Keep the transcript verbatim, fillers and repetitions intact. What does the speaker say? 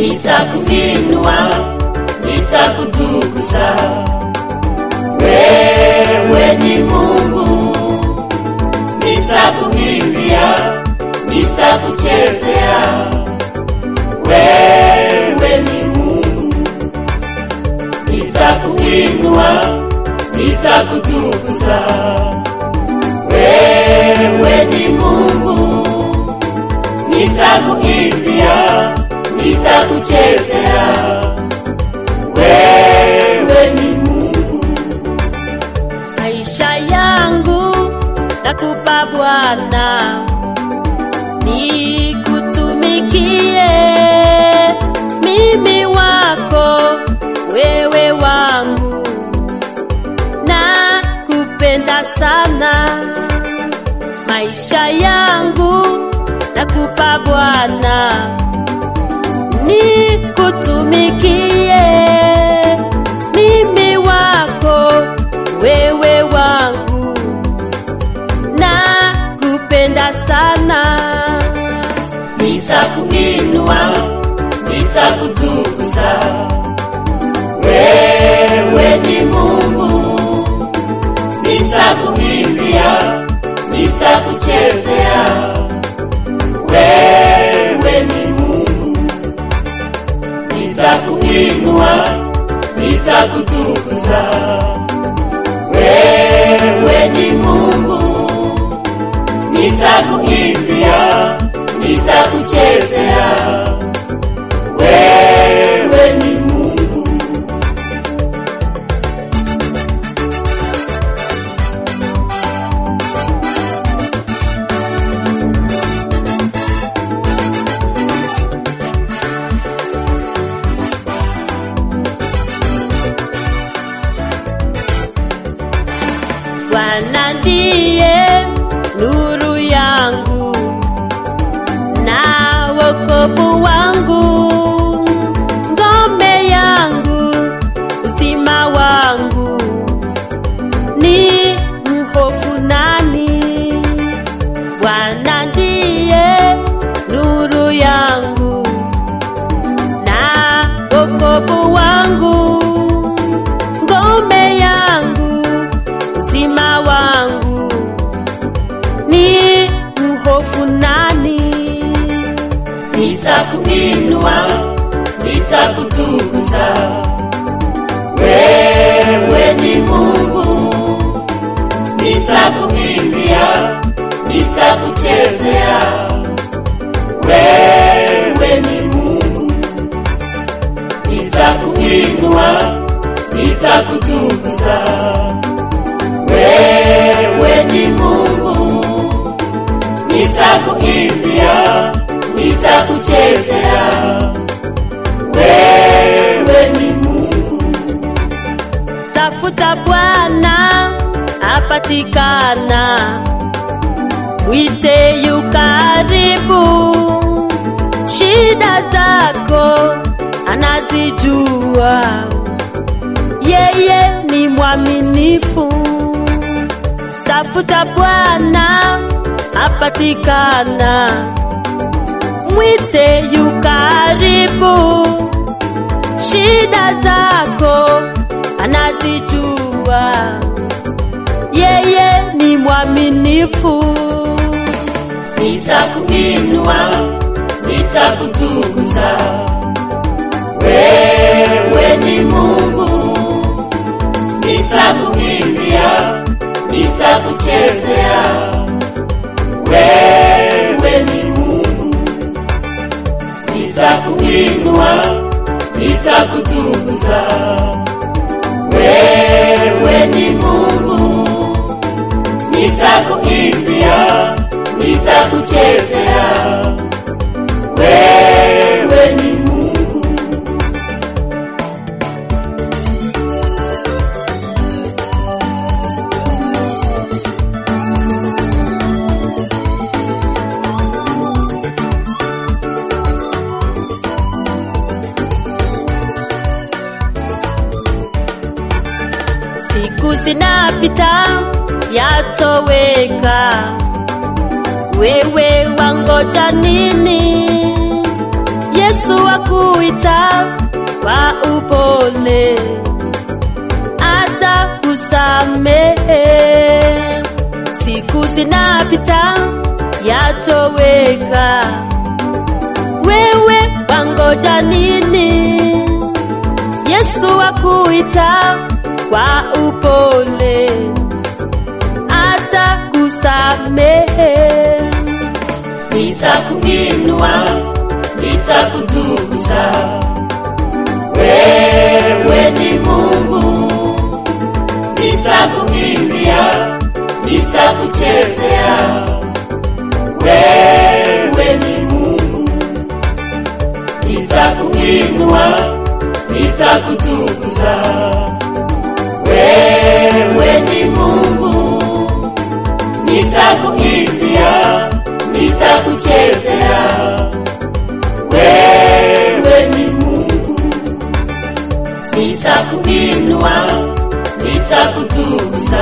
nitakuinua, nitakutukuza. Wewe ni Mungu, nitakuimbia, nitakuchezea. Wewe ni Mungu, nitakuinua, nitakutukuza. Wewe ni Mungu, nitakuimbia, nitakuchezea. Wewe ni Mungu. Maisha yangu nakupa Bwana, nikutumikie. Mimi wako, wewe wangu, nakupenda sana. Maisha yangu nakupa Bwana, nikutumikie. Mimi wako, wewe wangu, nakupenda sana. Nitakuinua, nitakutukuza. Wewe ni Mungu, nitakuimbia, nitakuchezea. Wewe ni Mungu, nitakuinua, nitakutukuza. Wewe ni Mungu, nitakuimbia, nitakuchezea. Wewe ni Mungu. Bwana ndiye nuru yangu na wokovu wangu, ngome yangu, uzima wangu, ni mhofu nani? Bwana ndiye nuru yangu na wokovu wangu, ngome yangu, uzima wangu, ni mhofu nani? Nitakuinua, nitakutukuza. Wewe ni Mungu, nitakuimbia, nitakuchezea. Wewe ni Mungu, nitakuinua, nitakutukuza. Wewe ni Mungu, nitakuimbia, nitakuchezea. Wewe ni Mungu. Tafuta Bwana apatikana, mwite yu karibu. Shida zako anazijua, yeye ni mwaminifu. Tafuta Bwana apatikana, mwite yu karibu. Shida zako anazijua, yeye ni mwaminifu. Nitakuinua, nitakutukuza. Wewe ni Mungu, nitakuimbia, nitakuchezea. Wewe ni Mungu, nitakuinua, nitakutukuza. Wewe ni Mungu, nitakuimbia, nitakuchezea. Wewe ni Mungu. Siku zinapita yatoweka, wewe wangoja nini? Yesu Yesu akuita kwa upole, atakusamehe. Siku zinapita yatoweka, wewe wangoja nini? Yesu akuita kwa upole, atakusamehe. Nitakuinua, nitakutukuza, wewe ni Mungu. Nitakuimbia, nitakuchezea, wewe ni Mungu. Nitakuinua, nitakutukuza, wewe ni Mungu. Nitakuimbia, nitakuchezea, wewe ni Mungu. Nitakuinua, nitakutukuza,